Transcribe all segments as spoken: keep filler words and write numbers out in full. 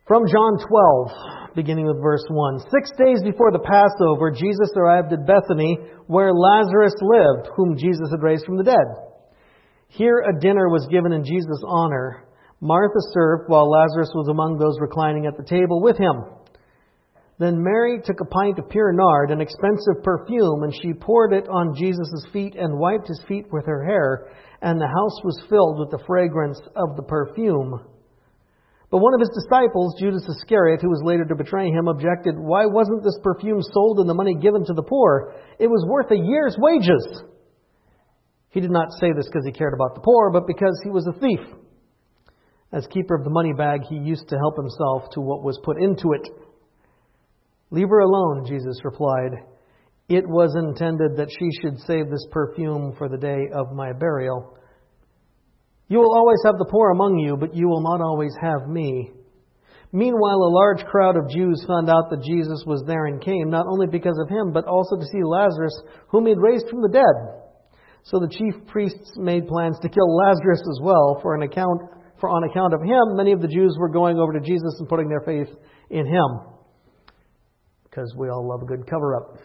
From John twelve, beginning with verse one. Six days before the Passover, Jesus arrived at Bethany, where Lazarus lived, whom Jesus had raised from the dead. Here a dinner was given in Jesus' honor. Martha served, while Lazarus was among those reclining at the table with him. Then Mary took a pint of pure nard, an expensive perfume, and she poured it on Jesus' feet and wiped his feet with her hair, and the house was filled with the fragrance of the perfume. But one of his disciples, Judas Iscariot, who was later to betray him, objected, "Why wasn't this perfume sold and the money given to the poor? It was worth a year's wages." He did not say this because he cared about the poor, but because he was a thief. As keeper of the money bag, he used to help himself to what was put into it. "Leave her alone," Jesus replied. "It was intended that she should save this perfume for the day of my burial. You will always have the poor among you, but you will not always have me." Meanwhile, a large crowd of Jews found out that Jesus was there and came, not only because of him, but also to see Lazarus, whom he had raised from the dead. So the chief priests made plans to kill Lazarus as well, for an account, for on account of him, many of the Jews were going over to Jesus and putting their faith in him. Because we all love a good cover-up.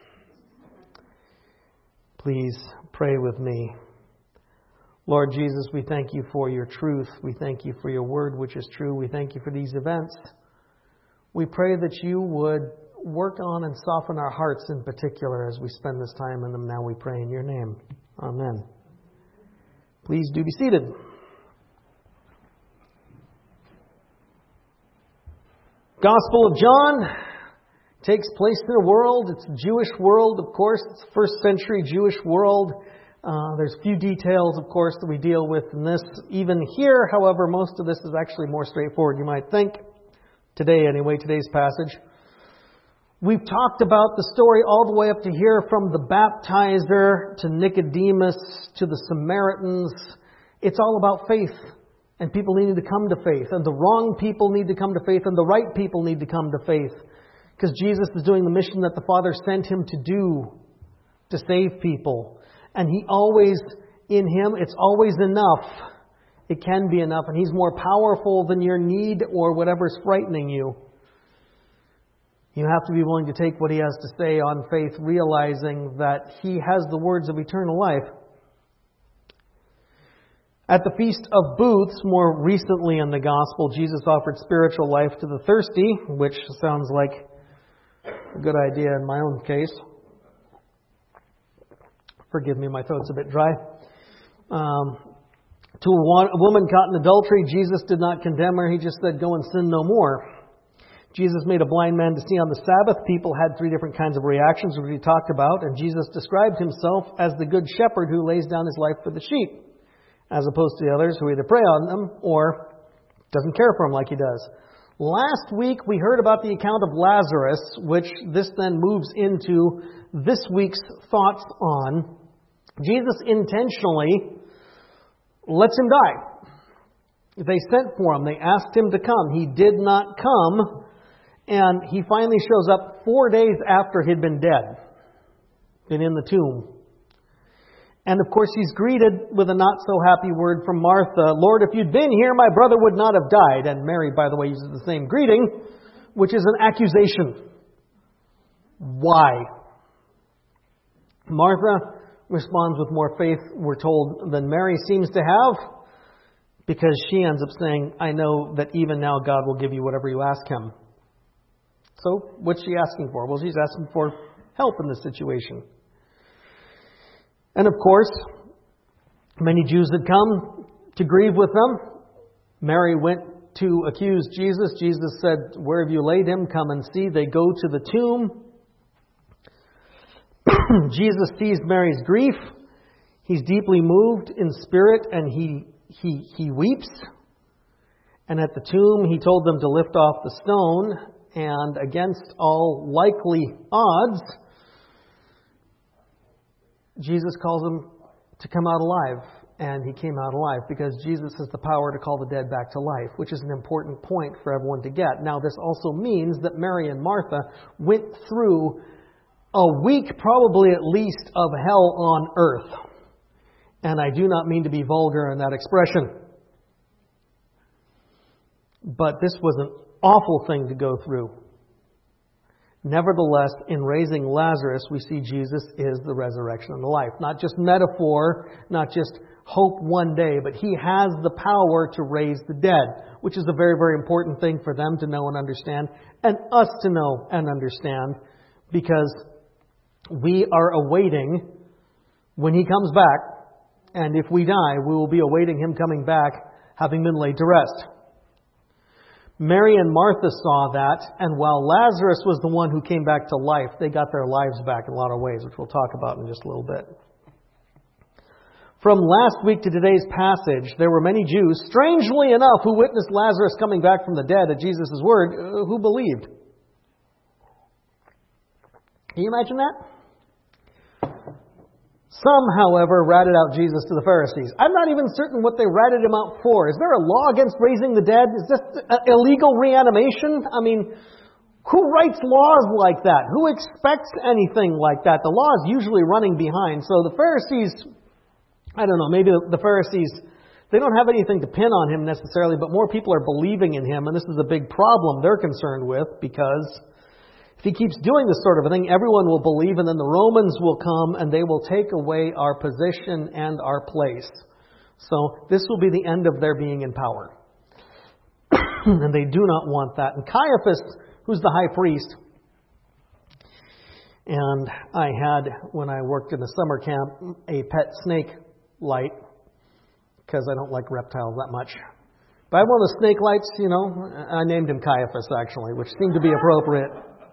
Please pray with me. Lord Jesus, we thank you for your truth. We thank you for your word, which is true. We thank you for these events. We pray that you would work on and soften our hearts in particular as we spend this time in them. Now we pray in your name. Amen. Please do be seated. Gospel of John takes place in a world. It's a Jewish world, of course. It's a first century Jewish world. Uh, there's few details, of course, that we deal with in this. Even here, however, most of this is actually more straightforward, you might think. Today, anyway, today's passage. We've talked about the story all the way up to here, from the baptizer to Nicodemus to the Samaritans. It's all about faith. And people need to come to faith. And the wrong people need to come to faith. And the right people need to come to faith. Because Jesus is doing the mission that the Father sent him to do, to save people. And he always, in him, it's always enough. It can be enough. And he's more powerful than your need or whatever's frightening you. You have to be willing to take what he has to say on faith, realizing that he has the words of eternal life. At the Feast of Booths, more recently in the Gospel, Jesus offered spiritual life to the thirsty, which sounds like a good idea in my own case. Forgive me, my throat's a bit dry. Um, to a woman caught in adultery, Jesus did not condemn her. He just said, "Go and sin no more." Jesus made a blind man to see on the Sabbath. People had three different kinds of reactions, which we talked about. And Jesus described himself as the good shepherd who lays down his life for the sheep, as opposed to the others who either prey on them or doesn't care for them like he does. Last week, we heard about the account of Lazarus, which this then moves into this week's thoughts on. Jesus intentionally lets him die. They sent for him. They asked him to come. He did not come. And he finally shows up four days after he'd been dead, been in the tomb. And of course, he's greeted with a not so happy word from Martha. "Lord, if you'd been here, my brother would not have died." And Mary, by the way, uses the same greeting, which is an accusation. Why? Martha responds with more faith, we're told, than Mary seems to have, because she ends up saying, "I know that even now God will give you whatever you ask him." So, what's she asking for? Well, she's asking for help in this situation. And of course, many Jews had come to grieve with them. Mary went to accuse Jesus. Jesus said, "Where have you laid him? Come and see." They go to the tomb. Jesus sees Mary's grief. He's deeply moved in spirit, and he, he, he weeps. And at the tomb, he told them to lift off the stone. And against all likely odds, Jesus calls him to come out alive. And he came out alive because Jesus has the power to call the dead back to life, which is an important point for everyone to get. Now, this also means that Mary and Martha went through a week, probably at least, of hell on earth. And I do not mean to be vulgar in that expression. But this was an awful thing to go through. Nevertheless, in raising Lazarus, we see Jesus is the resurrection and the life. Not just metaphor, not just hope one day, but He has the power to raise the dead, which is a very, very important thing for them to know and understand, and us to know and understand, because we are awaiting when He comes back, and if we die, we will be awaiting Him coming back, having been laid to rest. Mary and Martha saw that, and while Lazarus was the one who came back to life, they got their lives back in a lot of ways, which we'll talk about in just a little bit. From last week to today's passage, there were many Jews, strangely enough, who witnessed Lazarus coming back from the dead at Jesus' word, who believed. Can you imagine that? Some, however, ratted out Jesus to the Pharisees. I'm not even certain what they ratted Him out for. Is there a law against raising the dead? Is this illegal reanimation? I mean, who writes laws like that? Who expects anything like that? The law is usually running behind. So the Pharisees, I don't know, maybe the Pharisees, they don't have anything to pin on Him necessarily, but more people are believing in Him, and this is a big problem they're concerned with, because if He keeps doing this sort of a thing, everyone will believe, and then the Romans will come and they will take away our position and our place. So this will be the end of their being in power. And they do not want that. And Caiaphas, who's the high priest, and I had, when I worked in the summer camp, a pet snake light, because I don't like reptiles that much. But I have one of the snake lights, you know, I named him Caiaphas, actually, which seemed to be appropriate.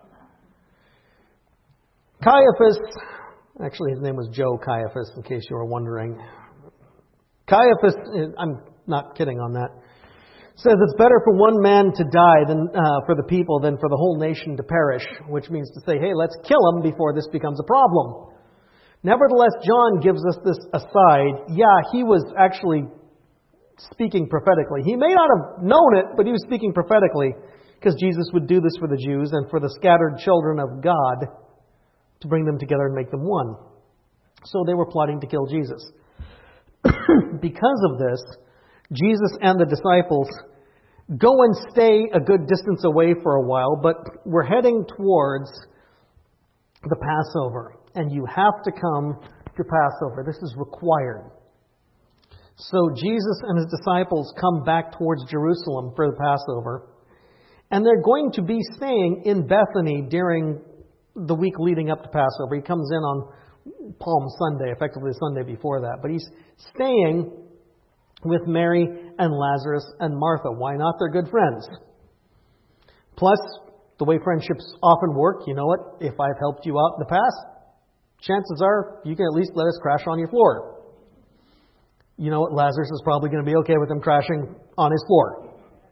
Caiaphas, actually his name was Joe Caiaphas, in case you were wondering. Caiaphas, I'm not kidding on that, says it's better for one man to die than uh, for the people than for the whole nation to perish, which means to say, hey, let's kill him before this becomes a problem. Nevertheless, John gives us this aside. Yeah, he was actually speaking prophetically. He may not have known it, but he was speaking prophetically, because Jesus would do this for the Jews and for the scattered children of God, to bring them together and make them one. So they were plotting to kill Jesus. Because of this, Jesus and the disciples go and stay a good distance away for a while, but we're heading towards the Passover. And you have to come to Passover. This is required. So Jesus and His disciples come back towards Jerusalem for the Passover. And they're going to be staying in Bethany during the week leading up to Passover. He comes in on Palm Sunday, effectively the Sunday before that. But He's staying with Mary and Lazarus and Martha. Why not? They're good friends. Plus, the way friendships often work, you know what? If I've helped you out in the past, chances are you can at least let us crash on your floor. You know what? Lazarus is probably going to be okay with them crashing on his floor.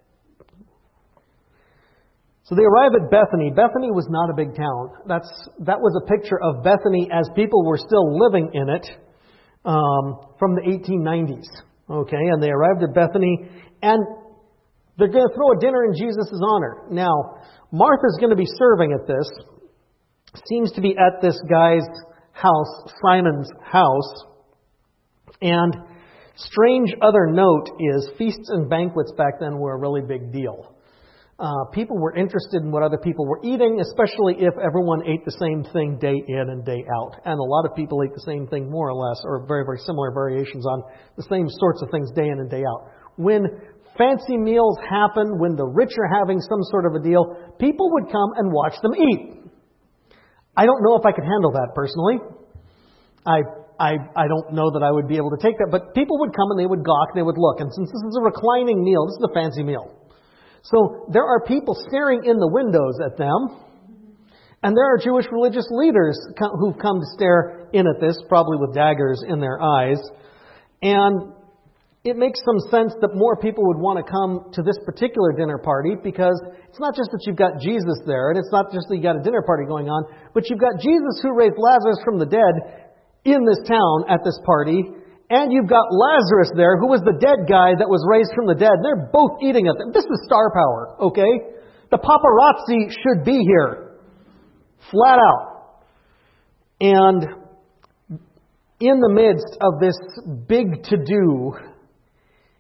So they arrive at Bethany. Bethany was not a big town. That's that was a picture of Bethany as people were still living in it um, from the eighteen nineties. Okay, and they arrived at Bethany, and they're going to throw a dinner in Jesus' honor. Now, Martha's going to be serving at this. Seems to be at this guy's house, Simon's house. And strange other note is feasts and banquets back then were a really big deal. Uh, people were interested in what other people were eating, especially if everyone ate the same thing day in and day out. And a lot of people ate the same thing more or less, or very, very similar variations on the same sorts of things day in and day out. When fancy meals happen, when the rich are having some sort of a deal, people would come and watch them eat. I don't know if I could handle that personally. I I I don't know that I would be able to take that, but people would come and they would gawk and they would look. And since this is a reclining meal, this is a fancy meal. So there are people staring in the windows at them, and there are Jewish religious leaders who've come to stare in at this, probably with daggers in their eyes. And it makes some sense that more people would want to come to this particular dinner party, because it's not just that you've got Jesus there, and it's not just that you've got a dinner party going on, but you've got Jesus who raised Lazarus from the dead in this town at this party. And you've got Lazarus there, who was the dead guy that was raised from the dead. They're both eating at them. This is star power, okay? The paparazzi should be here. Flat out. And in the midst of this big to-do,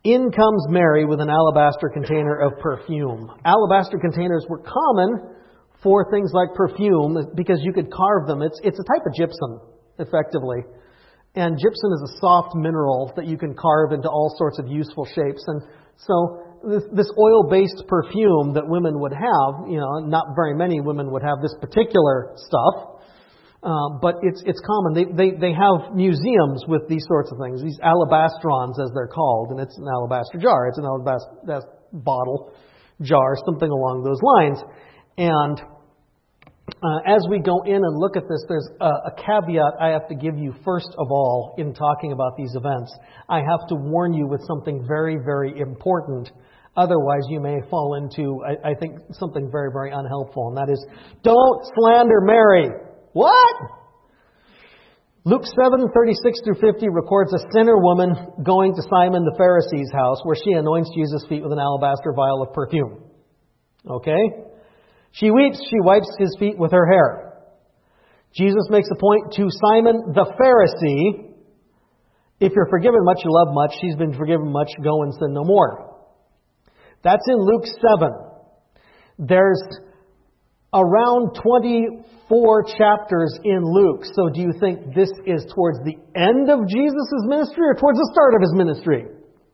In comes Mary with an alabaster container of perfume. Alabaster containers were common for things like perfume because you could carve them. It's, it's a type of gypsum, effectively. And gypsum is a soft mineral that you can carve into all sorts of useful shapes. And so this, this oil-based perfume that women would have, you know, not very many women would have this particular stuff. Uh, but it's it's common. They, they they have museums with these sorts of things, these alabastrons as they're called, and it's an alabaster jar. It's an alabaster bottle, jar, something along those lines. And uh, as we go in and look at this, there's a, a caveat I have to give you first of all in talking about these events. I have to warn you with something very, very important. Otherwise, you may fall into, I, I think, something very, very unhelpful, and that is, don't slander Mary. What? Luke seven, thirty-six through fifty records a sinner woman going to Simon the Pharisee's house where she anoints Jesus' feet with an alabaster vial of perfume. Okay? She weeps, she wipes his feet with her hair. Jesus makes a point to Simon the Pharisee, if you're forgiven much, you love much. She's been forgiven much, go and sin no more. That's in Luke seven. There's around twenty-four chapters in Luke. So do you think this is towards the end of Jesus' ministry or towards the start of his ministry?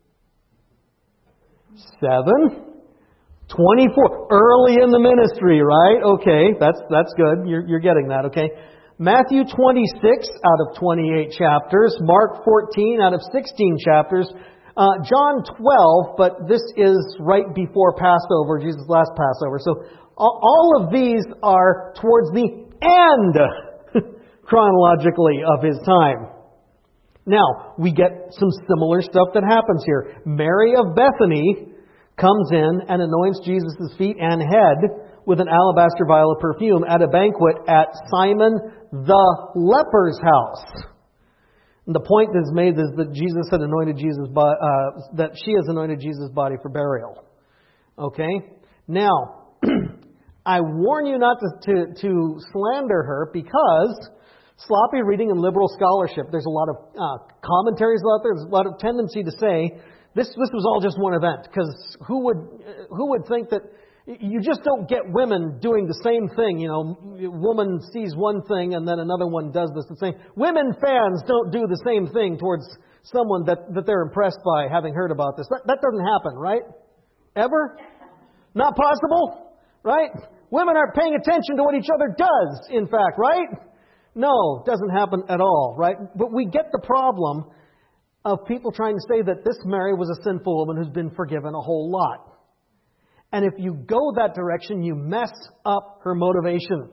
Seven. twenty-four. Early in the ministry, right? Okay, that's that's good. You're, you're getting that, okay? Matthew twenty-six out of twenty-eight chapters. Mark fourteen out of sixteen chapters. Uh, John twelve, but this is right before Passover, Jesus' last Passover. So all of these are towards the end, chronologically, of his time. Now, we get some similar stuff that happens here. Mary of Bethany comes in and anoints Jesus' feet and head with an alabaster vial of perfume at a banquet at Simon the leper's house. And the point that's made is that Jesus had anointed Jesus, uh, that she has anointed Jesus' body for burial. Okay? Now, I warn you not to, to, to slander her because sloppy reading and liberal scholarship, there's a lot of uh, commentaries out there, there's a lot of tendency to say this this was all just one event. Because who would who would think that you just don't get women doing the same thing? You know, a woman sees one thing and then another one does this the same. Women fans don't do the same thing towards someone that, that they're impressed by having heard about this. That, that doesn't happen, right? Ever? Not possible? Right? Women aren't paying attention to what each other does, in fact, right? No, it doesn't happen at all, right? But we get the problem of people trying to say that this Mary was a sinful woman who's been forgiven a whole lot. And if you go that direction, you mess up her motivation.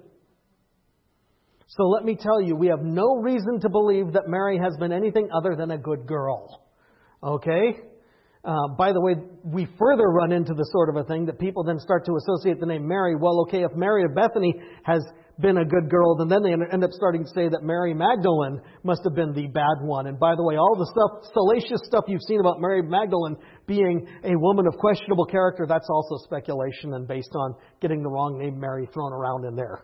So let me tell you, we have no reason to believe that Mary has been anything other than a good girl. Okay? Uh, by the way, we further run into the sort of a thing that people then start to associate the name Mary. Well, okay, if Mary of Bethany has been a good girl, then then they end up starting to say that Mary Magdalene must have been the bad one. And by the way, all the stuff, salacious stuff you've seen about Mary Magdalene being a woman of questionable character, that's also speculation and based on getting the wrong name Mary thrown around in there.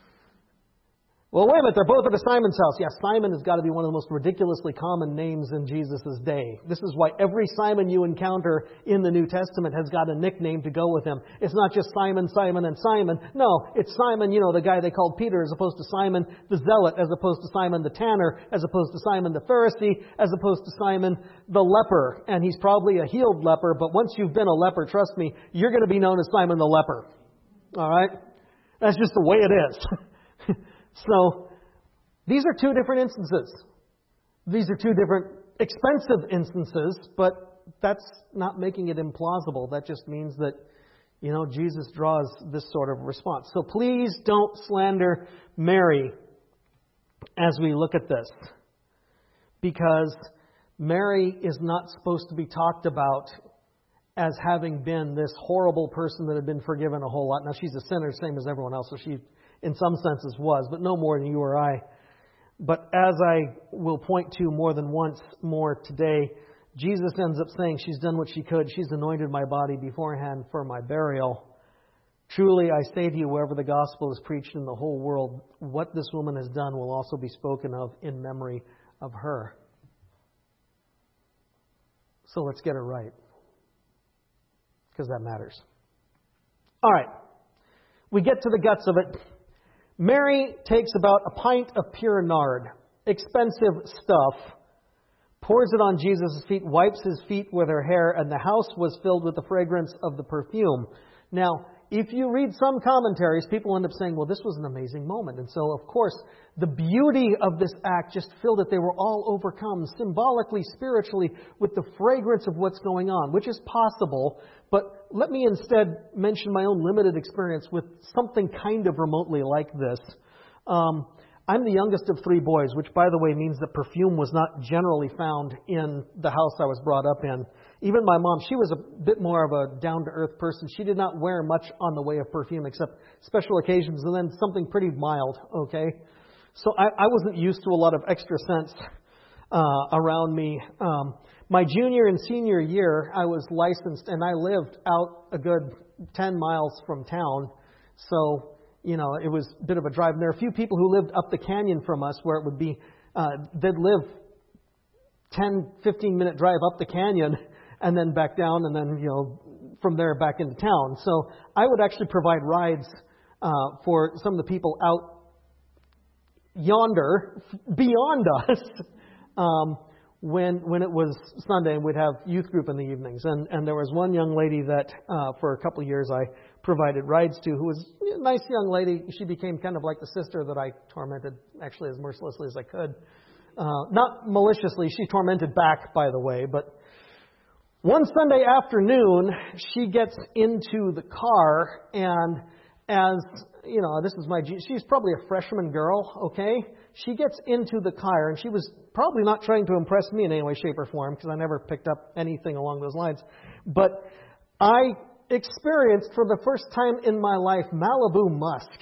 Well, wait a minute, they're both at a Simon's house. Yeah, Simon has got to be one of the most ridiculously common names in Jesus' day. This is why every Simon you encounter in the New Testament has got a nickname to go with him. It's not just Simon, Simon, and Simon. No, it's Simon, you know, the guy they called Peter, as opposed to Simon the Zealot, as opposed to Simon the Tanner, as opposed to Simon the Pharisee, as opposed to Simon the Leper. And he's probably a healed leper, but once you've been a leper, trust me, you're going to be known as Simon the Leper. All right? That's just the way it is. So, these are two different instances. These are two different expensive instances, but that's not making it implausible. That just means that, you know, Jesus draws this sort of response. So please don't slander Mary as we look at this. Because Mary is not supposed to be talked about as having been this horrible person that had been forgiven a whole lot. Now, she's a sinner, same as everyone else, so she in some senses was, but no more than you or I. But as I will point to more than once more today, Jesus ends up saying she's done what she could. She's anointed my body beforehand for my burial. Truly, I say to you, wherever the gospel is preached in the whole world, what this woman has done will also be spoken of in memory of her. So let's get it right. because that matters. All right. We get to the guts of it. Mary takes about a pint of pure nard, expensive stuff, pours it on Jesus' feet, wipes his feet with her hair, and the house was filled with the fragrance of the perfume. Now, if you read some commentaries, people end up saying, well, this was an amazing moment. And so, of course, the beauty of this act just filled it. They were all overcome symbolically, spiritually, with the fragrance of what's going on, which is possible. But let me instead mention my own limited experience with something kind of remotely like this. Um, I'm the youngest of three boys, which, by the way, means that perfume was not generally found in the house I was brought up in. Even my mom, she was a bit more of a down-to-earth person. She did not wear much on the way of perfume except special occasions and then something pretty mild, okay? So I, I wasn't used to a lot of extra scents uh, around me. Um, my junior and senior year, I was licensed, and I lived out a good ten miles from town. So, you know, it was a bit of a drive. And there are a few people who lived up the canyon from us where it would be, uh, they'd live ten, fifteen minute drive up the canyon and then back down, and then, you know, from there back into town. So I would actually provide rides uh, for some of the people out yonder, beyond us, um, when when it was Sunday, and we'd have youth group in the evenings. And, and there was one young lady that uh, for a couple of years I provided rides to, who was a nice young lady. She became kind of like the sister that I tormented, actually, as mercilessly as I could. Uh, not maliciously. She tormented back, by the way, but one Sunday afternoon, she gets into the car, and as, you know, this is my, she's probably a freshman girl, okay? She gets into the car, and she was probably not trying to impress me in any way, shape, or form, because I never picked up anything along those lines. But I experienced, for the first time in my life, Malibu musk.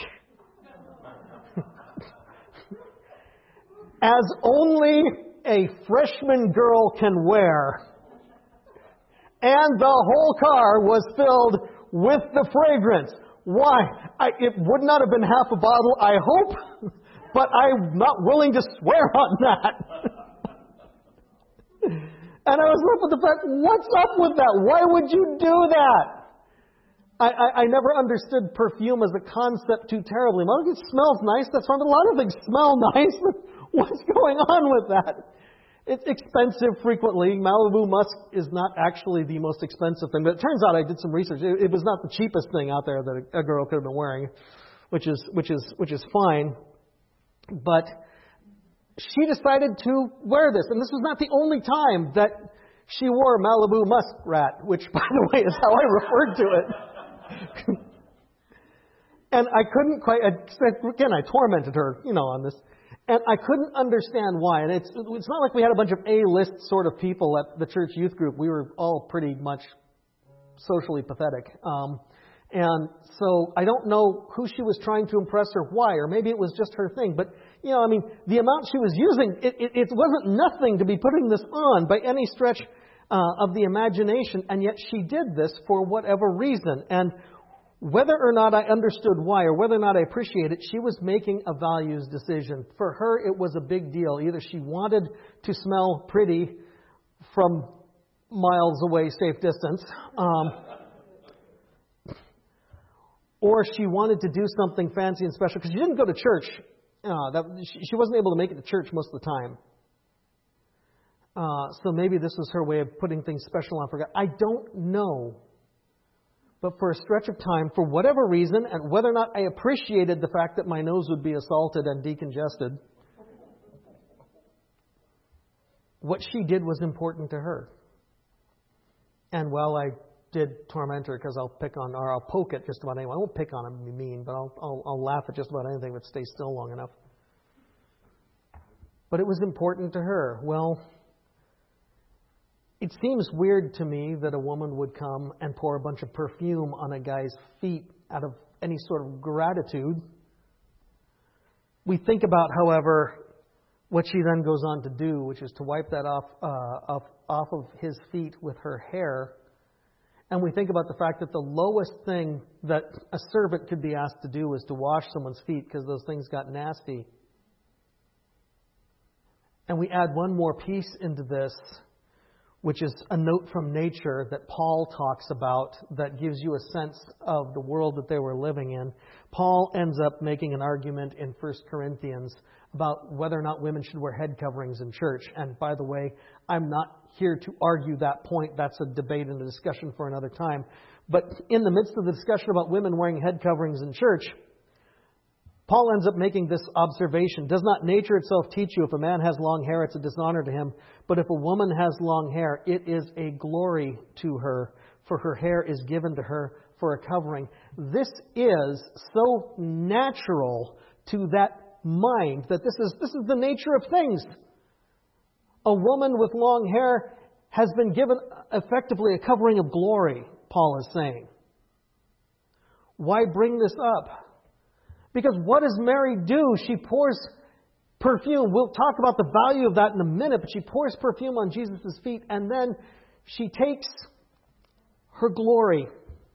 As only a freshman girl can wear. And the whole car was filled with the fragrance. Why? I, it would not have been half a bottle, I hope, but I'm not willing to swear on that. And I was left with the fact, what's up with that? Why would you do that? I, I, I never understood perfume as a concept too terribly. Well, it smells nice, that's fine, but a lot of things smell nice. What's going on with that? It's expensive frequently. Malibu musk is not actually the most expensive thing. But it turns out I did some research. It, it was not the cheapest thing out there that a, a girl could have been wearing, which is which is which is fine. But she decided to wear this, and this was not the only time that she wore Malibu muskrat, which, by the way, is how I referred to it. And I couldn't quite. Again, I tormented her, you know, on this. And I couldn't understand why. And it's it's not like we had a bunch of A-list sort of people at the church youth group. We were all pretty much socially pathetic. Um, and so I don't know who she was trying to impress or why, or maybe it was just her thing. But, you know, I mean, the amount she was using, it, it, it wasn't nothing to be putting this on by any stretch uh, of the imagination. And yet she did this for whatever reason. And whether or not I understood why, or whether or not I appreciate it, she was making a values decision. For her, it was a big deal. Either she wanted to smell pretty from miles away, safe distance, um, or she wanted to do something fancy and special, because she didn't go to church. Uh, that, she, she wasn't able to make it to church most of the time. Uh, so maybe this was her way of putting things special on for God. I don't know. But for a stretch of time, for whatever reason, and whether or not I appreciated the fact that my nose would be assaulted and decongested, what she did was important to her. And while I did torment her, because I'll pick on, or I'll poke at just about anyone. I won't pick on him and be mean, but I'll, I'll, I'll laugh at just about anything that stays still long enough. But it was important to her. Well, it seems weird to me that a woman would come and pour a bunch of perfume on a guy's feet out of any sort of gratitude. We think about, however, what she then goes on to do, which is to wipe that off, uh, off, off of his feet with her hair. And we think about the fact that the lowest thing that a servant could be asked to do was to wash someone's feet because those things got nasty. And we add one more piece into this, which is a note from nature that Paul talks about that gives you a sense of the world that they were living in. Paul ends up making an argument in First Corinthians about whether or not women should wear head coverings in church. And by the way, I'm not here to argue that point. That's a debate and a discussion for another time. But in the midst of the discussion about women wearing head coverings in church, Paul ends up making this observation. Does not nature itself teach you if a man has long hair, it's a dishonor to him? But if a woman has long hair, it is a glory to her, for her hair is given to her for a covering. This is so natural to that mind that this is, this is the nature of things. A woman with long hair has been given effectively a covering of glory, Paul is saying. Why bring this up? Because what does Mary do? She pours perfume. We'll talk about the value of that in a minute, but she pours perfume on Jesus' feet, and then she takes her glory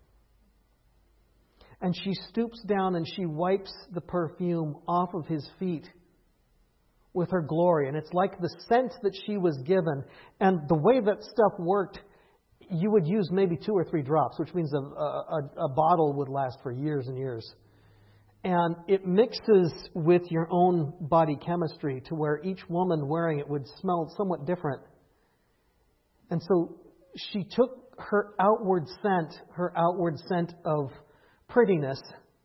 and she stoops down and she wipes the perfume off of his feet with her glory. And it's like the scent that she was given. And the way that stuff worked, you would use maybe two or three drops, which means a, a, a bottle would last for years and years. And it mixes with your own body chemistry to where each woman wearing it would smell somewhat different. And so she took her outward scent, her outward scent of prettiness,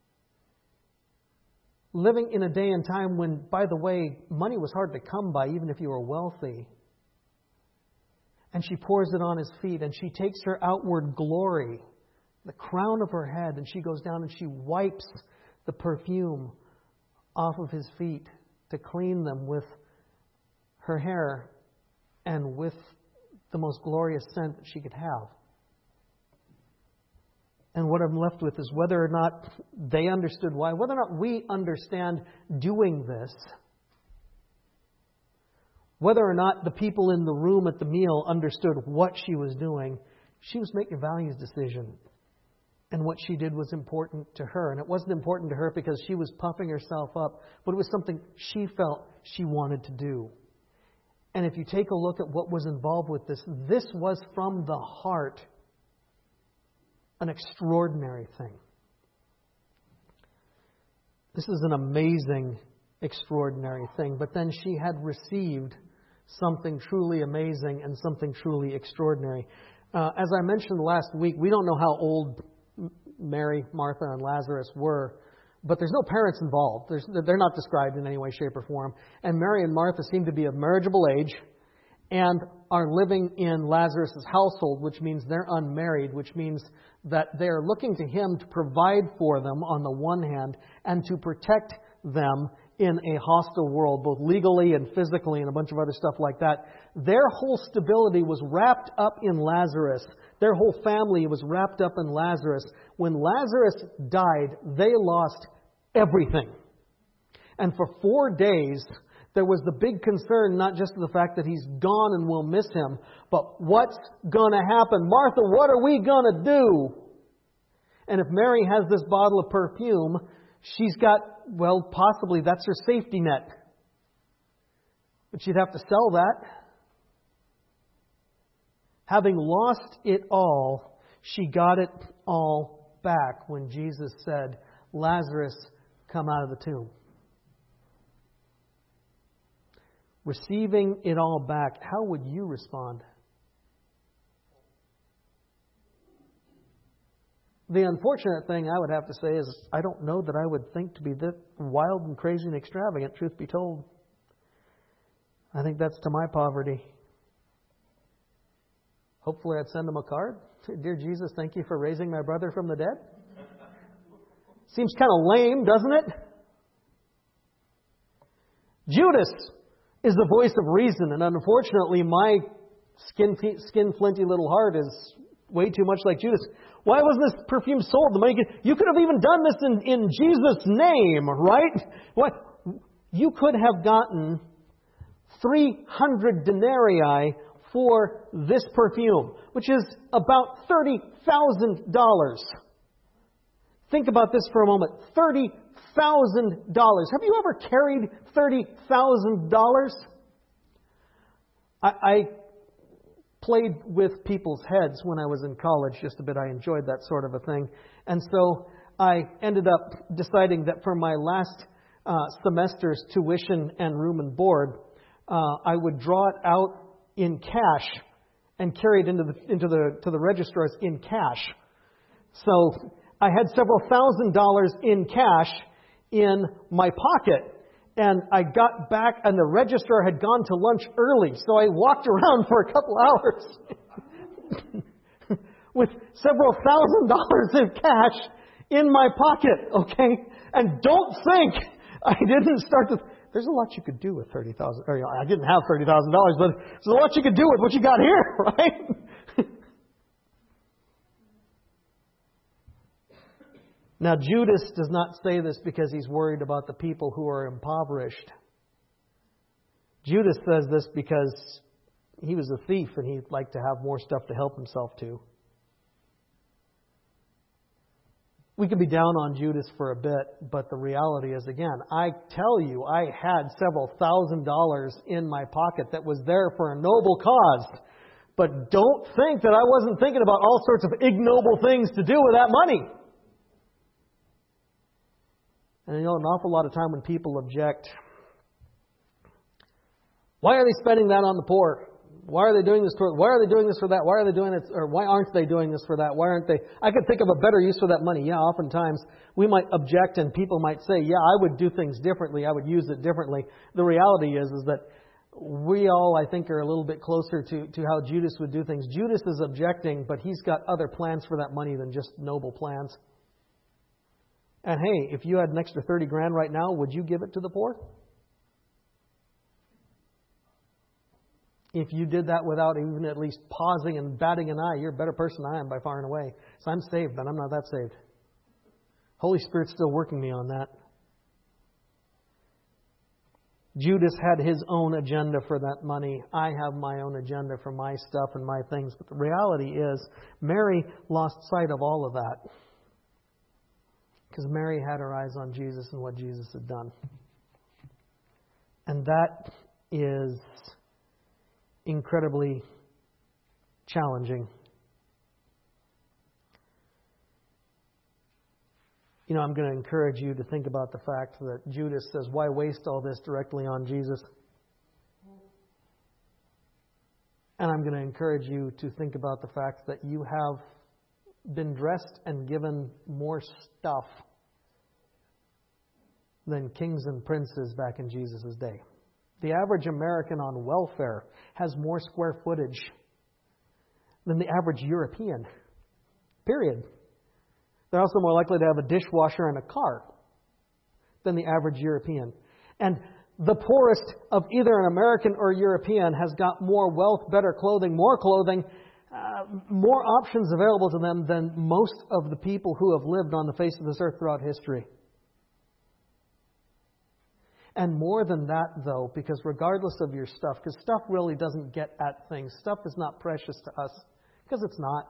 living in a day and time when, by the way, money was hard to come by even if you were wealthy. And she pours it on his feet, and she takes her outward glory, the crown of her head, and she goes down and she wipes the perfume off of his feet to clean them with her hair and with the most glorious scent that she could have. And what I'm left with is whether or not they understood why, whether or not we understand doing this, whether or not the people in the room at the meal understood what she was doing, she was making a values decision. And what she did was important to her. And it wasn't important to her because she was puffing herself up, but it was something she felt she wanted to do. And if you take a look at what was involved with this, this was from the heart an extraordinary thing. This is an amazing, extraordinary thing. But then she had received something truly amazing and something truly extraordinary. Uh, as I mentioned last week, we don't know how old Mary, Martha, and Lazarus were, but there's no parents involved. There's, they're not described in any way, shape, or form. And Mary and Martha seem to be of marriageable age and are living in Lazarus' household, which means they're unmarried, which means that they're looking to him to provide for them on the one hand and to protect them in a hostile world, both legally and physically and a bunch of other stuff like that. Their whole stability was wrapped up in Lazarus. Their whole family was wrapped up in Lazarus. When Lazarus died, they lost everything. And for four days, there was the big concern, not just the fact that he's gone and we'll miss him, but what's going to happen? Martha, what are we going to do? And if Mary has this bottle of perfume, she's got, well, possibly that's her safety net. But she'd have to sell that. Having lost it all, she got it all back when Jesus said, Lazarus, come out of the tomb. Receiving it all back, how would you respond? The unfortunate thing I would have to say is I don't know that I would think to be that wild and crazy and extravagant, truth be told. I think that's to my poverty. Hopefully I'd send him a card. Dear Jesus, thank you for raising my brother from the dead. Seems kind of lame, doesn't it? Judas is the voice of reason, and unfortunately my skin, skin flinty little heart is way too much like Judas. Why wasn't this perfume sold? The money could, you could have even done this in, in Jesus' name, right? What? You could have gotten three hundred denarii for this perfume, which is about thirty thousand dollars. Think about this for a moment. thirty thousand dollars. Have you ever carried thirty thousand dollars? I, I played with people's heads when I was in college just a bit. I enjoyed that sort of a thing. And so I ended up deciding that for my last uh, semester's tuition and room and board, uh, I would draw it out in cash and carry it into the into the to the registrars in cash. So I had several thousand dollars in cash in my pocket. And I got back and the registrar had gone to lunch early. So I walked around for a couple hours with several thousand dollars of cash in my pocket. Okay? And don't think I didn't start to... There's a lot you could do with thirty thousand dollars. I didn't have thirty thousand dollars, but there's a lot you could do with what you got here, right? Now, Judas does not say this because he's worried about the people who are impoverished. Judas says this because he was a thief and he'd like to have more stuff to help himself to. We could be down on Judas for a bit, but the reality is, again, I tell you, I had several thousand dollars in my pocket that was there for a noble cause. But don't think that I wasn't thinking about all sorts of ignoble things to do with that money. And you know, an awful lot of time when people object, why are they spending that on the poor? Why are they doing this for, why are they doing this for that? Why are they doing it, or why aren't they doing this for that? Why aren't they? I could think of a better use for that money. Yeah, oftentimes we might object and people might say, yeah, I would do things differently. I would use it differently. The reality is, is that we all, I think, are a little bit closer to, to how Judas would do things. Judas is objecting, but he's got other plans for that money than just noble plans. And hey, if you had an extra thirty grand right now, would you give it to the poor? If you did that without even at least pausing and batting an eye, you're a better person than I am by far and away. So I'm saved, but I'm not that saved. Holy Spirit's still working me on that. Judas had his own agenda for that money. I have my own agenda for my stuff and my things. But the reality is, Mary lost sight of all of that. Because Mary had her eyes on Jesus and what Jesus had done. And that is incredibly challenging. You know, I'm going to encourage you to think about the fact that Judas says, why waste all this directly on Jesus? And I'm going to encourage you to think about the fact that you have been dressed and given more stuff than kings and princes back in Jesus' day. The average American on welfare has more square footage than the average European. Period. They're also more likely to have a dishwasher and a car than the average European. And the poorest of either an American or European has got more wealth, better clothing, more clothing, uh, more options available to them than most of the people who have lived on the face of this earth throughout history. And more than that, though, because regardless of your stuff, because stuff really doesn't get at things. Stuff is not precious to us, because it's not.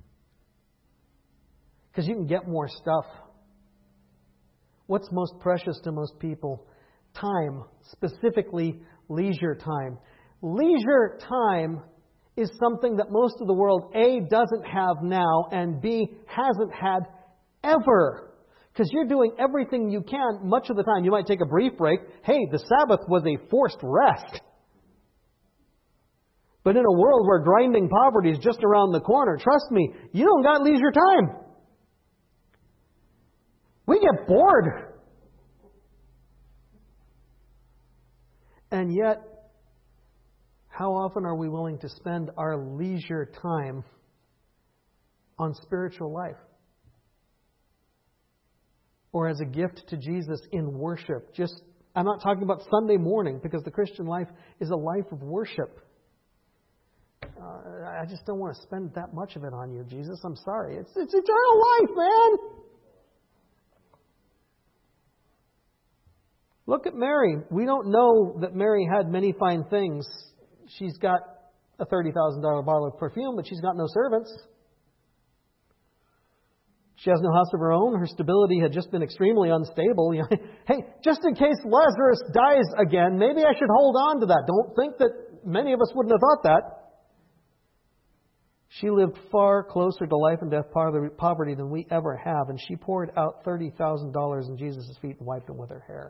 Because you can get more stuff. What's most precious to most people? Time, specifically leisure time. Leisure time is something that most of the world, A, doesn't have now, and B, hasn't had ever. Because you're doing everything you can much of the time. You might take a brief break. Hey, the Sabbath was a forced rest. But in a world where grinding poverty is just around the corner, trust me, you don't got leisure time. We get bored. And yet, how often are we willing to spend our leisure time on spiritual life? Or as a gift to Jesus in worship. Just, I'm not talking about Sunday morning, because the Christian life is a life of worship. Uh, I just don't want to spend that much of it on you, Jesus. I'm sorry. It's, it's eternal life, man. Look at Mary. We don't know that Mary had many fine things. She's got a thirty thousand dollars bottle of perfume, but she's got no servants. She has no house of her own. Her stability had just been extremely unstable. Hey, just in case Lazarus dies again, maybe I should hold on to that. Don't think that many of us wouldn't have thought that. She lived far closer to life and death poverty than we ever have, and she poured out thirty thousand dollars in Jesus' feet and wiped them with her hair.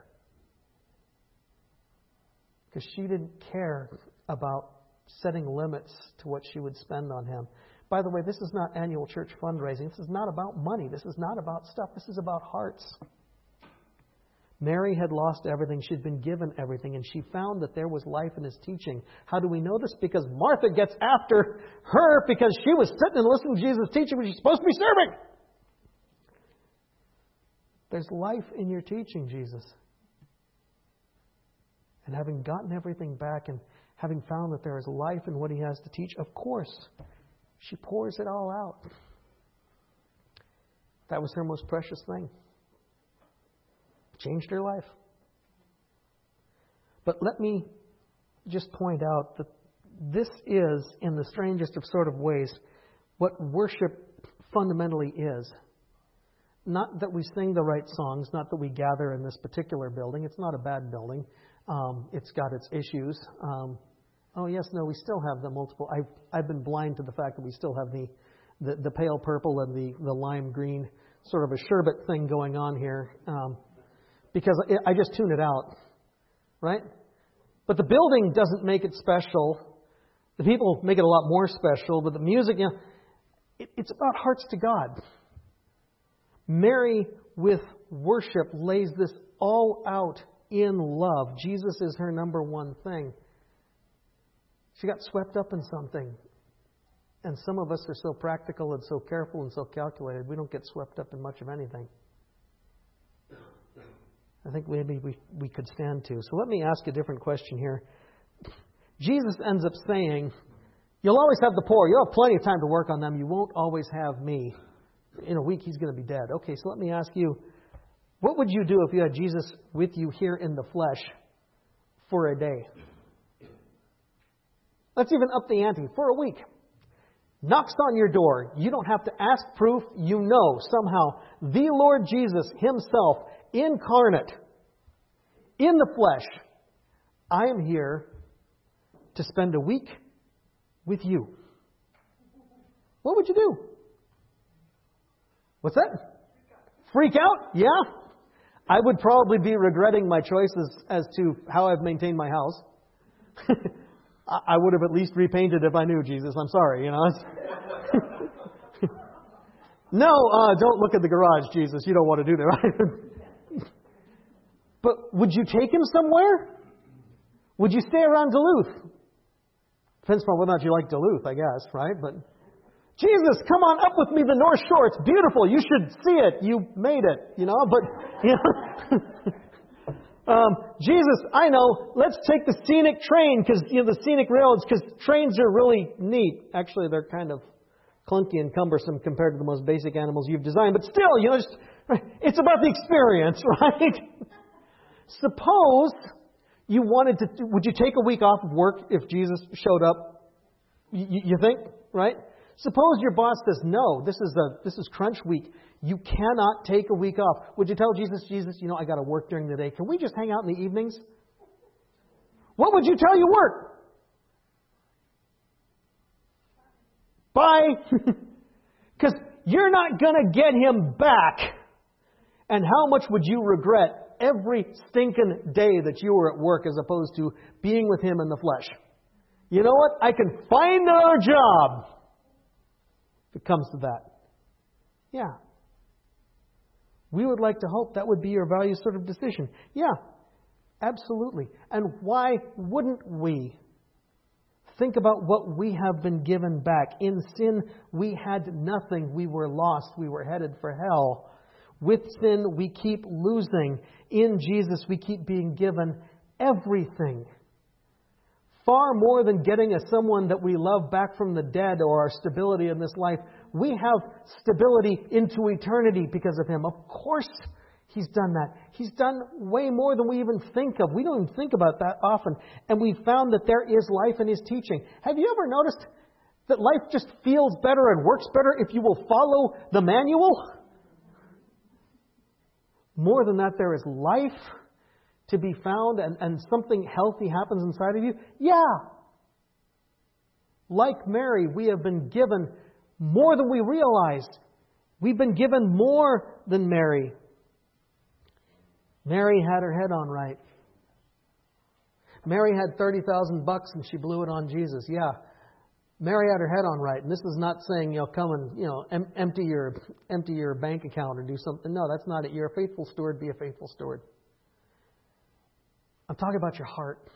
Because she didn't care about setting limits to what she would spend on Him. By the way, this is not annual church fundraising. This is not about money. This is not about stuff. This is about hearts. Mary had lost everything. She'd been given everything, and she found that there was life in His teaching. How do we know this? Because Martha gets after her because she was sitting and listening to Jesus' teaching when she's supposed to be serving. There's life in your teaching, Jesus. And having gotten everything back and having found that there is life in what He has to teach, of course, she pours it all out. That was her most precious thing. Changed her life. But let me just point out that this is, in the strangest of sort of ways, what worship fundamentally is. Not that we sing the right songs, not that we gather in this particular building. It's not a bad building. Um, it's got its issues. Um, oh, yes, no, we still have the multiple. I've, I've been blind to the fact that we still have the, the, the pale purple and the, the lime green sort of a sherbet thing going on here. Um, because I just tune it out, right? But the building doesn't make it special. The people make it a lot more special, but the music, you know, it, it's about hearts to God. Mary, with worship, lays this all out in love. Jesus is her number one thing. She got swept up in something. And some of us are so practical and so careful and so calculated, we don't get swept up in much of anything. I think maybe we, we could stand to. So let me ask a different question here. Jesus ends up saying, you'll always have the poor. You'll have plenty of time to work on them. You won't always have me. In a week, He's going to be dead. Okay, so let me ask you, what would you do if you had Jesus with you here in the flesh for a day? Let's even up the ante for a week. Knocks on your door. You don't have to ask proof. You know somehow the Lord Jesus Himself, incarnate, in the flesh, I am here to spend a week with you. What would you do? What's that? Freak out? Yeah. I would probably be regretting my choices as to how I've maintained my house. I would have at least repainted if I knew Jesus. I'm sorry, you know. No, uh, don't look at the garage, Jesus. You don't want to do that, right? But would you take Him somewhere? Would you stay around Duluth? Depends on whether or not you like Duluth, I guess, right? But Jesus, come on up with me the North Shore. It's beautiful. You should see it. You made it, you know. But you know, um, Jesus, I know. Let's take the scenic train because you know the scenic railroads because trains are really neat. Actually, they're kind of clunky and cumbersome compared to the most basic animals you've designed. But still, you know, just, it's about the experience, right? Suppose you wanted to. Would you take a week off of work if Jesus showed up? You, you think, right? Suppose your boss says, no, this is a this is crunch week. You cannot take a week off. Would you tell Jesus, Jesus, you know, I got to work during the day. Can we just hang out in the evenings? What would you tell your work? Bye. Because you're not going to get Him back. And how much would you regret every stinking day that you were at work as opposed to being with Him in the flesh? You know what? I can find another job. If it comes to that. Yeah. We would like to hope that would be your value sort of decision. Yeah, absolutely. And why wouldn't we think about what we have been given back? In sin, we had nothing. We were lost. We were headed for hell. With sin, we keep losing. In Jesus, we keep being given everything. Far more than getting a someone that we love back from the dead or our stability in this life. We have stability into eternity because of Him. Of course He's done that. He's done way more than we even think of. We don't even think about that often. And we've found that there is life in His teaching. Have you ever noticed that life just feels better and works better if you will follow the manual? More than that, there is life to be found and, and something healthy happens inside of you? Yeah. Like Mary, we have been given more than we realized. We've been given more than Mary. Mary had her head on right. Mary had thirty thousand bucks and she blew it on Jesus. Yeah. Mary had her head on right. And this is not saying, you know, come and, you know, em- empty your empty your bank account or do something. No, that's not it. You're a faithful steward, be a faithful steward. I'm talking about your heart.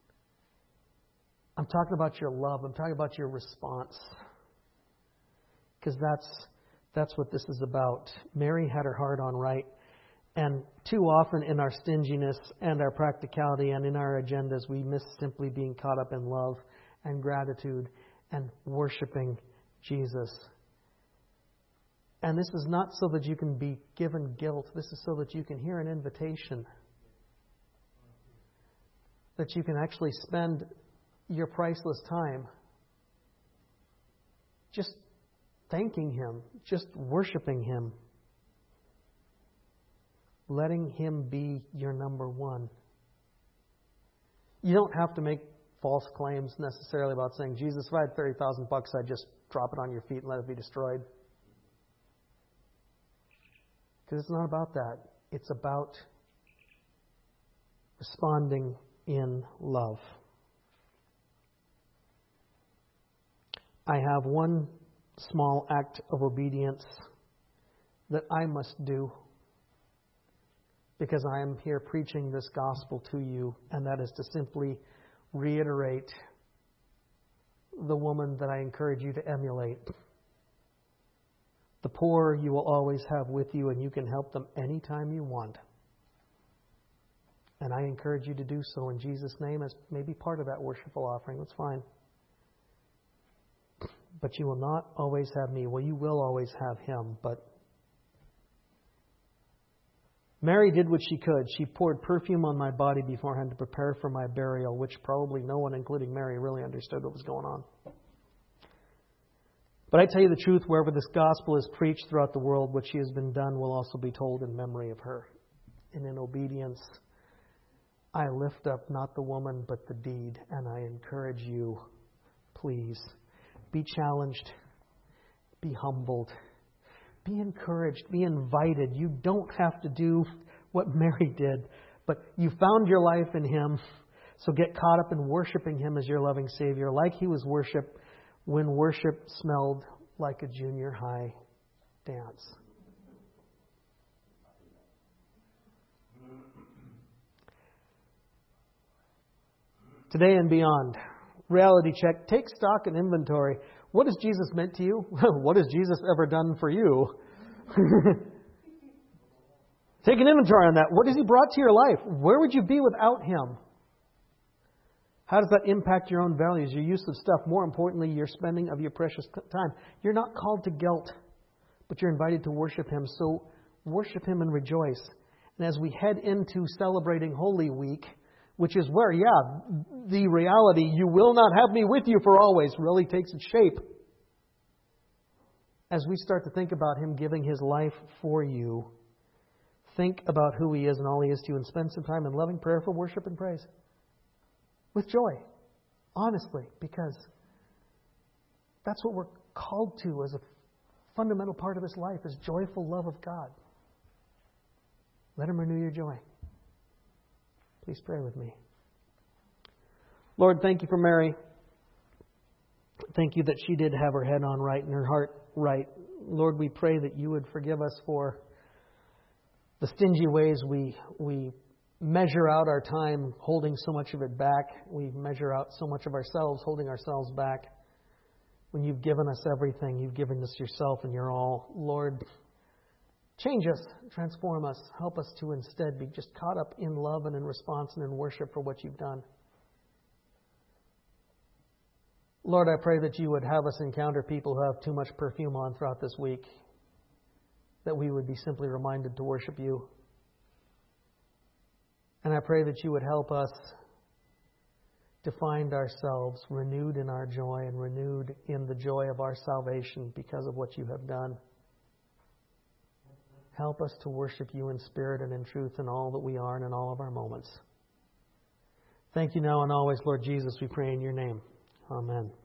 I'm talking about your love. I'm talking about your response. Because that's that's what this is about. Mary had her heart on right. And too often in our stinginess and our practicality and in our agendas, we miss simply being caught up in love and gratitude and worshiping Jesus. And this is not so that you can be given guilt. This is so that you can hear an invitation. That you can actually spend your priceless time just thanking Him, just worshiping Him, letting Him be your number one. You don't have to make false claims necessarily about saying, Jesus, if I had thirty thousand bucks, I'd just drop it on your feet and let it be destroyed. Because it's not about that. It's about responding in love. I have one small act of obedience that I must do because I am here preaching this gospel to you, and that is to simply reiterate the woman that I encourage you to emulate. The poor you will always have with you, and you can help them anytime you want. And I encourage you to do so in Jesus' name as maybe part of that worshipful offering. That's fine. But you will not always have me. Well, you will always have Him, but Mary did what she could. She poured perfume on my body beforehand to prepare for my burial, which probably no one, including Mary, really understood what was going on. But I tell you the truth, wherever this gospel is preached throughout the world, what she has been done will also be told in memory of her. And in obedience, I lift up not the woman, but the deed. And I encourage you, please, be challenged, be humbled, be encouraged, be invited. You don't have to do what Mary did, but you found your life in Him. So get caught up in worshiping Him as your loving Savior, like He was worshiped when worship smelled like a junior high dance. Today and beyond, reality check. Take stock and inventory. What has Jesus meant to you? What has Jesus ever done for you? Take an inventory on that. What has He brought to your life? Where would you be without Him? How does that impact your own values, your use of stuff? More importantly, your spending of your precious time. You're not called to guilt, but you're invited to worship Him. So worship Him and rejoice. And as we head into celebrating Holy Week, which is where, yeah, the reality, you will not have me with you for always, really takes its shape. As we start to think about Him giving His life for you, think about who He is and all He is to you, and spend some time in loving prayer for worship and praise. With joy. Honestly. Because that's what we're called to as a fundamental part of this life, is joyful love of God. Let Him renew your joy. Please pray with me. Lord, thank You for Mary. Thank You that she did have her head on right and her heart right. Lord, we pray that You would forgive us for the stingy ways we we measure out our time, holding so much of it back. We measure out so much of ourselves, holding ourselves back. When You've given us everything, You've given us Yourself and Your all. Lord, change us, transform us, help us to instead be just caught up in love and in response and in worship for what You've done. Lord, I pray that You would have us encounter people who have too much perfume on throughout this week, that we would be simply reminded to worship You. And I pray that You would help us to find ourselves renewed in our joy and renewed in the joy of our salvation because of what You have done. Help us to worship You in spirit and in truth in all that we are and in all of our moments. Thank You now and always, Lord Jesus, we pray in Your name. Amen.